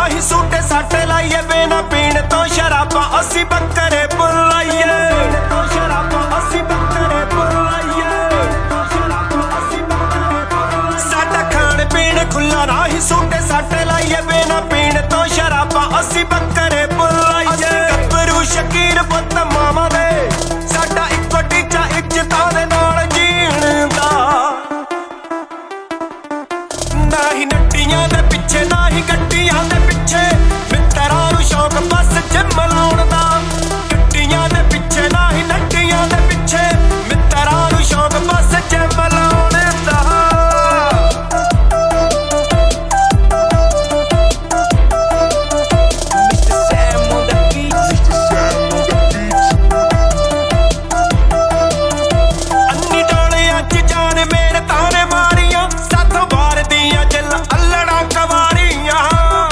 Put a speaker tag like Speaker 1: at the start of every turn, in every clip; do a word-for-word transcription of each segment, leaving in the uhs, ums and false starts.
Speaker 1: ही सूटे साटे लाइए बिना पीने तो शराबा असी बकरे बुलाइए साडा खाण पीण खुला ना ही सूटे साटे लाइए बिना पीने तो शराबा असी बकरे बुलाइए गब्बरू शकीर पुत मामा दे साडा इक्को टीचा इज्जतां दे नाल जीण दा ना ही नट्टियां दे पिछे ना ही गड्डियां दे पिछे मित्तरां नूं शौक बस जिम लाउण दा गड्डियां दे पिछे ना ही नट्टियां दे पिछे मित्तरां नूं शौक बस जिम लाउण दा अन्नी डोलियां च जान मेरे ताने मारियां साथों बार दियां जिल अल्लड़ा कवारियां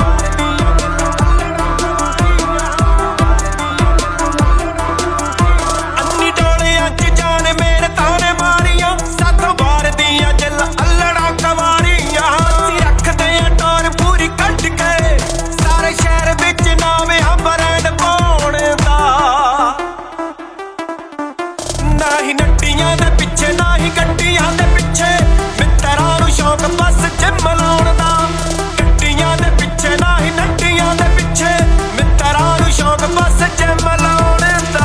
Speaker 1: अन्नी डोलियां च जान मेरे ताने मारियां साथों बार दियां जिल अल्लड़ा कवारियां असीं रखदे आ टोर पूरी कट के सारे शहर विच नाम आ ब्रांड पाउण दा ना ही नट्टियां दे पिछे ना ही गड्डियां दे पिछे मित्तरां नूं शौक बस जिम लाउण दा गड्डियां दे पिछे ना ही नट्टियां दे पिछे मित्तरां नूं शौक बस जिम लाउण दा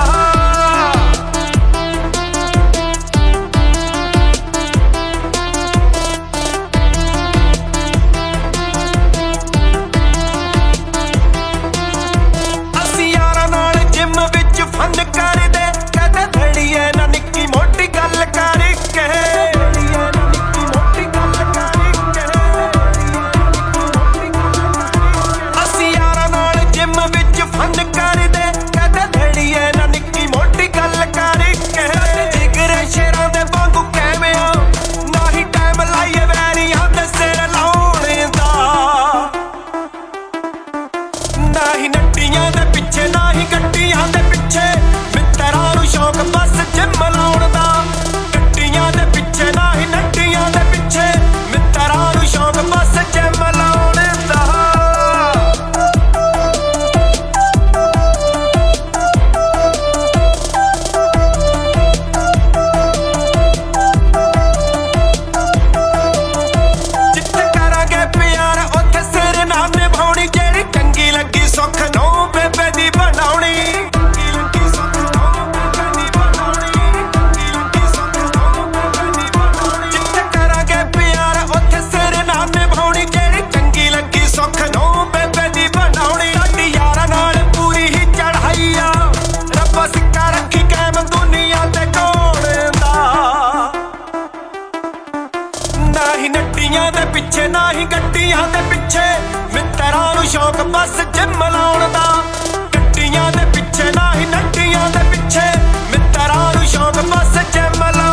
Speaker 1: ਅਸੀਂ ਯਾਰਾਂ ਨਾਲ ਜਿਮ ਵਿੱਚ ਫਨ ਕਰਦੇ ਕਦੇ ਧੜੀਏ ਨਾ ਨਿੱਕੀ ਮੋਟੀ ਗੱਲ ਕਰਕੇ ਅਸੀਂ ਯਾਰਾਂ ਨਾਲ ਜਿਮ ਵਿੱਚ ਫਨ ਕਰਦੇ ਕਦੇ ਧੜੀਏ ਨਾ ਨਿੱਕੀ ਮੋਟੀ ਗੱਲ ਕਰਕੇ ਜਿਗਰੇ ਸ਼ੇਰਾਂ ਦੇ ਵਾਂਗੂ ਕੈਮਿਆ ਨਾ ਹੀ ਟਾਈਮ ਲਾਈਏ ਵੈਰੀਆਂ ਦੇ ਸਿਰ ਲਾਉਣ ਦਾ ਨਾ ਹੀ ਨੱਟੀਆਂ ਦੇ ਪਿੱਛੇ ਨਾ ਹੀ ਗੱਡੀਆਂ ਦੇ ਪਿੱਛੇ ਮਿੱਤਰਾਂ ਨੂੰ ਸ਼ੌਕ ਬਸ ਜਿਮ ਲਾਉਣ ਦਾ ਗੱਡੀਆਂ ਦੇ ਪਿੱਛੇ ਨਾ ਹੀ ਨੱਟੀਆਂ ਦੇ ਪਿੱਛੇ ਮਿੱਤਰਾਂ ਨੂੰ ਸ਼ੌਕ ਬਸ ਜਿਮ ਲਾਉਣ ਦਾ ਜਿੱਥੇ ਕਰਾਂਗੇ ਪਿਆਰ ਉੱਥੇ ਸਿਰ ਨਾ ਨਿਭਾਉਣੀ ਜਿਹੜੀ ਚੰਗੀ ਲੱਗੀ ਸੁੱਖ ਨੂੰ ਬੇਬੇ ਦੀ ਬਣਾਉਣੀ ਚੰਗੀ ਲੱਗੀ ਸੁੱਖ ਨੂੰ ਬੇਬੇ ਦੀ ਬਣਾਉਣੀ ਚੰਗੀ ਲੱਗੀ ਸੁੱਖ ਨੂੰ ਬੇਬੇ ਦੀ ਬਣਾਉਣੀ ਜਿੱਥੇ ਕਰਾਂਗੇ ਪਿਆਰ ਉੱਥੇ ਸਿਰ ਨਾ ਨਿਭਾਉਣੀ ਜਿਹੜੀ ਚੰਗੀ ਲੱਗੀ ਸੁੱਖ ਨੂੰ ਬੇਬੇ ਦੀ ਬਣਾਉਣੀ ਸਾਡੀ ਯਾਰਾਂ ਨਾਲ ਪੂਰੀ ਹੀ ਚੜ੍ਹਾਈ ਆ ਰੱਬਾ ਸਿੱਕਾ ਰੱਖੀ ਕਾਇਮ ਦੁਨੀਆ ਤੇ ਕੋਲ ਦਾ ਨਾ ਹੀ ਨੱਟੀਆਂ ਦੇ ਪਿੱਛੇ ਨਾ ਹੀ ਗੱਡੀਆਂ ਦੇ ਪਿੱਛੇ ਮਿੱਤਰਾਂ ਨੂੰ ਸ਼ੌਕ ਬਸ ਜਿਮ ਲਾਉਣ ਦਾ ਗੱਡੀਆਂ ਦੇ ਪਿੱਛੇ ਨਾ ਹੀ ਨੱਟੀਆਂ ਦੇ ਪਿੱਛੇ ਮਿੱਤਰਾਂ ਨੂੰ ਸ਼ੌਕ ਬਸ ਜਿਮ ਲਾਉਣ